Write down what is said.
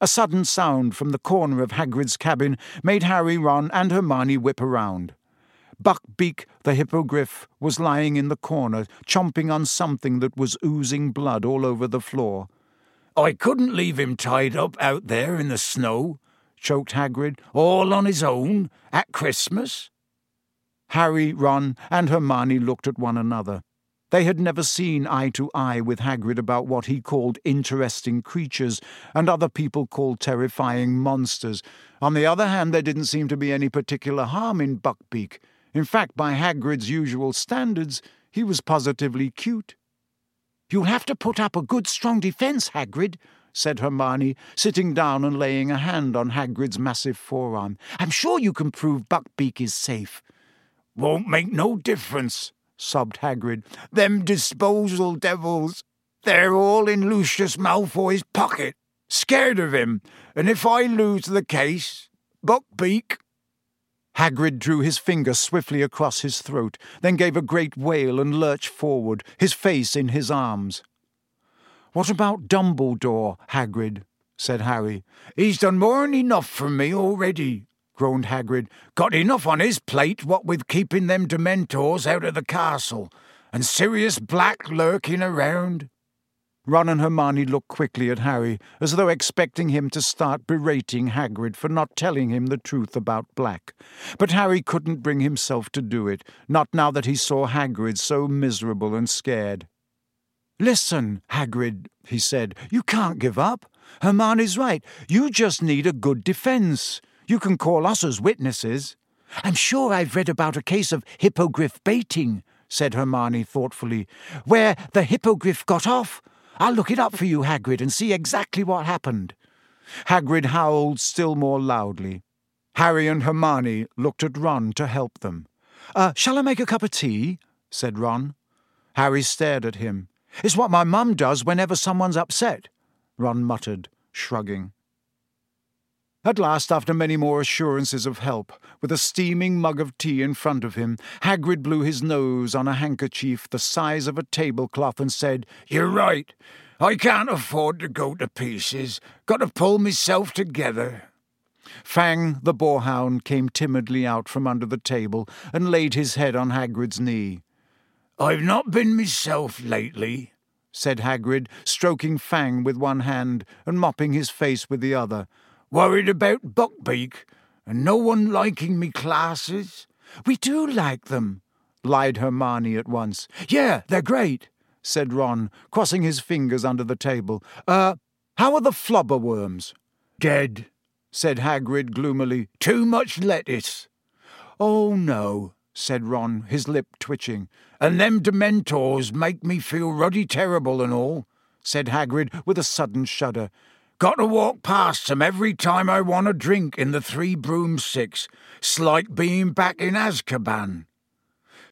A sudden sound from the corner of Hagrid's cabin made Harry, Ron, and Hermione whip around. Buckbeak the Hippogriff was lying in the corner, chomping on something that was oozing blood all over the floor. "I couldn't leave him tied up out there in the snow," choked Hagrid, "all on his own, at Christmas." Harry, Ron, and Hermione looked at one another. They had never seen eye to eye with Hagrid about what he called interesting creatures, and other people called terrifying monsters. On the other hand, there didn't seem to be any particular harm in Buckbeak. In fact, by Hagrid's usual standards, he was positively cute. "You'll have to put up a good strong defence, Hagrid," said Hermione, sitting down and laying a hand on Hagrid's massive forearm. "I'm sure you can prove Buckbeak is safe." "Won't make no difference," sobbed Hagrid. "Them disposal devils, they're all in Lucius Malfoy's pocket, scared of him, and if I lose the case, Buckbeak—" Hagrid drew his finger swiftly across his throat, then gave a great wail and lurched forward, his face in his arms. "What about Dumbledore, Hagrid?" said Harry. "He's done more'n enough for me already," groaned Hagrid. "Got enough on his plate, what with keeping them Dementors out of the castle, and Sirius Black lurking around." Ron and Hermione looked quickly at Harry, as though expecting him to start berating Hagrid for not telling him the truth about Black. But Harry couldn't bring himself to do it, not now that he saw Hagrid so miserable and scared. "Listen, Hagrid," he said, "you can't give up. Hermione's right. You just need a good defence. You can call us as witnesses." "I'm sure I've read about a case of hippogriff baiting," said Hermione thoughtfully, "where the hippogriff got off. I'll look it up for you, Hagrid, and see exactly what happened." Hagrid howled still more loudly. Harry and Hermione looked at Ron to help them. "Shall I make a cup of tea?" said Ron. Harry stared at him. "It's what my mum does whenever someone's upset," Ron muttered, shrugging. At last, after many more assurances of help, with a steaming mug of tea in front of him, Hagrid blew his nose on a handkerchief the size of a tablecloth and said, "You're right. I can't afford to go to pieces. Got to pull myself together." Fang, the boarhound, came timidly out from under the table and laid his head on Hagrid's knee. "I've not been myself lately," said Hagrid, stroking Fang with one hand and mopping his face with the other. "Worried about Buckbeak, and no one liking me classes." "We do like them," lied Hermione at once. "Yeah, they're great," said Ron, crossing his fingers under the table. How are the flubberworms?" "Dead," said Hagrid gloomily. "Too much lettuce." "Oh, no," said Ron, his lip twitching. "And them Dementors make me feel ruddy terrible and all," said Hagrid with a sudden shudder. "Got to walk past them every time I want a drink in the Three Broomsticks. 'S like being back in Azkaban."